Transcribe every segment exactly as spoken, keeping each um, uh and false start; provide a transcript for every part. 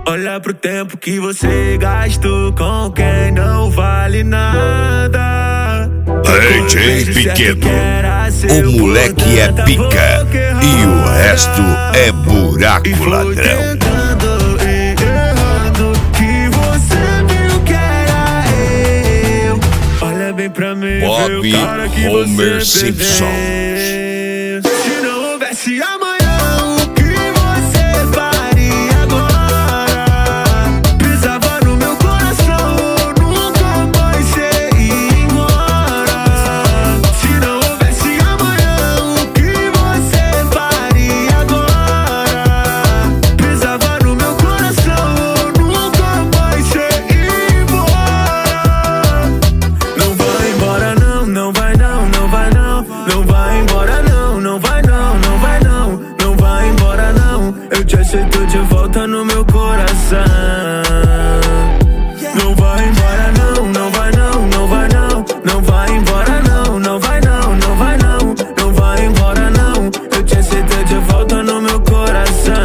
Olha pro tempo que você gastou com quem não vale nada. D J Pequeno, o moleque é pica e o resto é buraco ladrão. Bob Homer Simpson. Se não houvesse amanhã, o que você faria agora? Pisava no meu coração, nunca mais você ia embora. Se não houvesse amanhã, o que você faria agora? Pisava no meu coração, nunca mais você ia embora. Não vai embora não, não vai não, não vai não. Não vai embora não, não vai não, não vai não. Não vai embora não, eu te aceito de volta no meu coração. Não vai embora não, não vai não, não vai não. Não vai embora não, não vai não, não vai não. Não vai embora não, eu te aceito de volta no meu coração.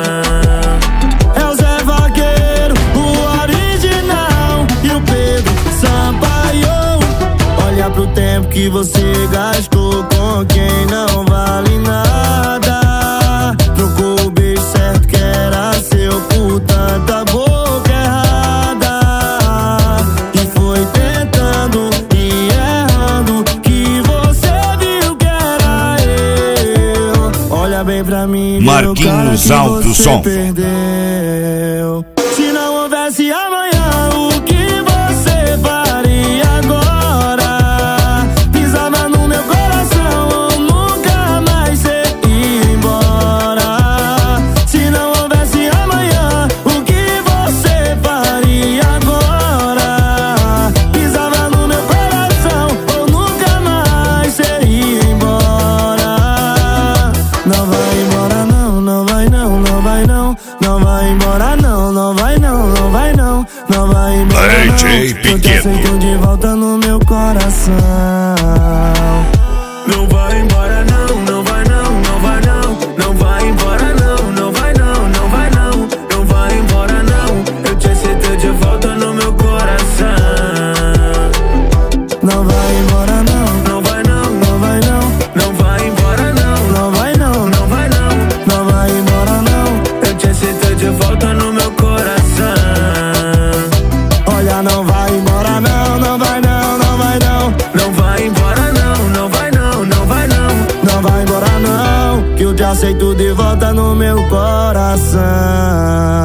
É o Zé Vaqueiro, o original, e o Pedro Sampaio. Olha pro tempo que você gastou com quem não vale nada. Trocou o beijo certo que era seu por tanta boca errada. E foi tentando e errando que você viu que era eu. Olha bem pra mim, Marquinhos Alto Som. Perdeu. Se não houvesse amanhã, o que você faria agora? Pisava no meu coração, nunca mais você ia embora. Se não houvesse amanhã, o que você faria agora? Pisava no meu coração, ou nunca mais você ia embora. Não vai embora não, não vai não, não vai não. Não vai embora não, não vai não, não vai não. Não vai embora D J não, eu te Pequeno. aceito de volta no meu coração. Não vai embora não, não vai não, não vai não. Não vai embora não, não vai não, não vai não. Não vai embora não, eu te aceito de volta no meu coração. Não vai embora não, Não vai não, não vai não. não vai embora não. Não vai não, Não vai não, não vai embora não. eu te aceito de volta no meu coração. Olha, não vai embora não, não vai não, não vai não. Não vai embora não, não vai não, não vai não. Não vai embora não, que eu te aceito de volta no meu coração.